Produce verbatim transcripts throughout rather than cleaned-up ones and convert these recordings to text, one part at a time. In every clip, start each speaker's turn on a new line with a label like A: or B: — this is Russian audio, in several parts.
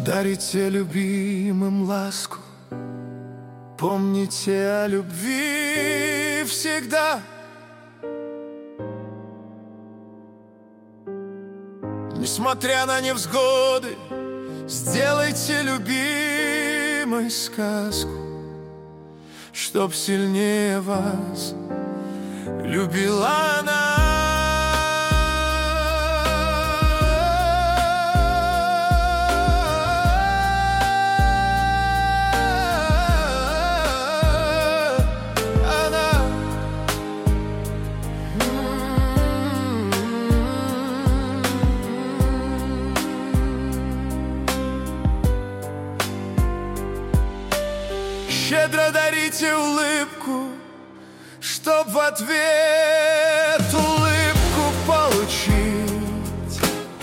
A: Дарите любимым ласку, помните о любви всегда. Несмотря на невзгоды, сделайте любимой сказку, чтоб сильнее вас любила она. Щедро дарите улыбку, чтоб в ответ улыбку получить.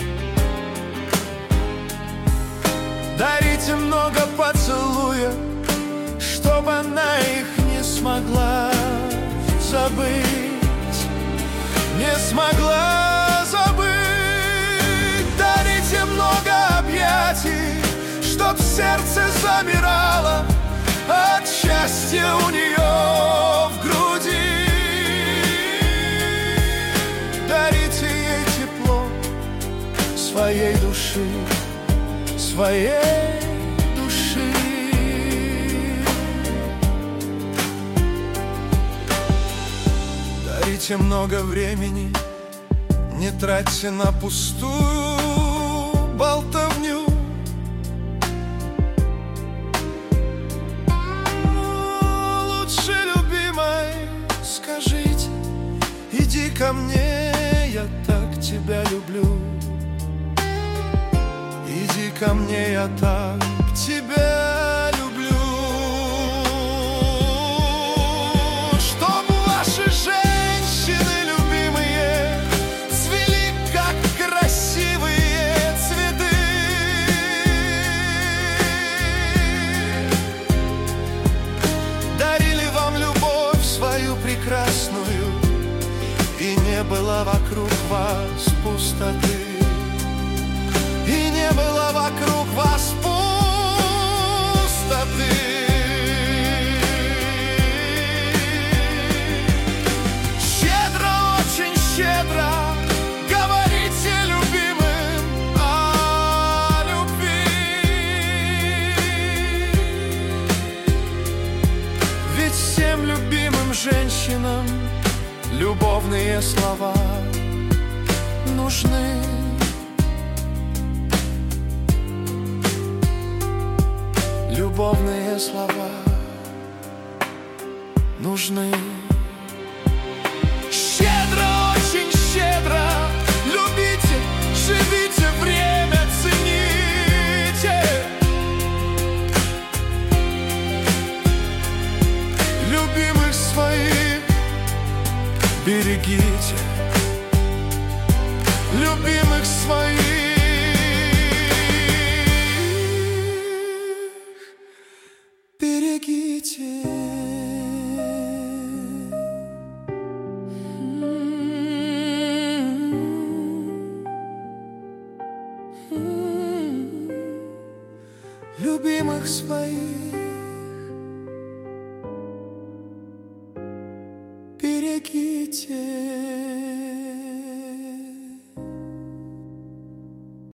A: Дарите много поцелуев, чтоб она их не смогла забыть, не смогла забыть. Дарите много объятий, чтоб сердце замирало от счастья у нее в груди. Дарите ей тепло своей души, своей души. Дарите много времени, не тратьте на пустую болтовню. Скажите, иди ко мне, я так тебя люблю. Иди ко мне, я так тебя люблю. Чтоб ваши женщины любимые цвели, как красивые цветы. Дарили вам любовь свою прекрасную, и не было вокруг вас пустоты, и не было вокруг вас пустоты. Щедро, очень щедро говорите любимым о любви, ведь всем любимым женщинам любовные слова нужны. Любовные слова нужны. Щедро, очень щедро любите, живите, время цените. Любимых своих берегите, любимых своих берегите. Любимых своих берегите.